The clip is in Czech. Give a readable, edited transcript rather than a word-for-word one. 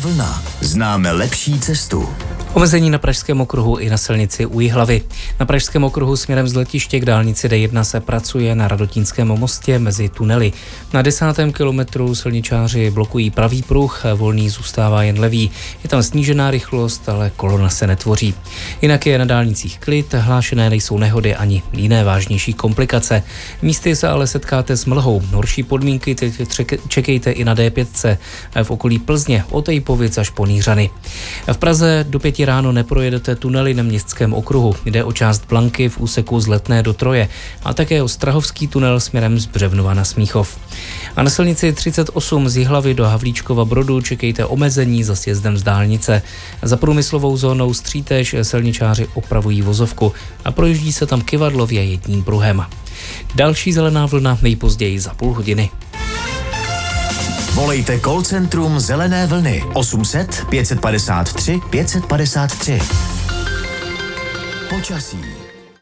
vlna. Známe lepší cestu. Omezení na Pražském okruhu i na silnici u Jihlavy. Na Pražském okruhu směrem z letiště k dálnici D1 se pracuje na Radotínském mostě mezi tunely. Na 10. kilometru silničáři blokují pravý pruh, volný zůstává jen levý. Je tam snížená rychlost, ale kolona se netvoří. Jinak je na dálnicích klid, hlášené nejsou nehody ani jiné vážnější komplikace. Místy se ale setkáte s mlhou. Horší podmínky čekejte i na D5 v okolí Plzně od Tejpovic až po Nýřany. V Praze do 5 ráno neprojedete tunely na Městském okruhu. Jde o část Blanky v úseku z Letné do Troje a také o Strahovský tunel směrem z Břevnova na Smíchov. A na silnici 38 z Jihlavy do Havlíčkova Brodu čekejte omezení za sjezdem z dálnice. Za průmyslovou zónou Střítež silničáři opravují vozovku a projíždí se tam kyvadlově jedním pruhem. Další zelená vlna nejpozději za půl hodiny. Volejte call centrum Zelené vlny 800 553 553. Počasí.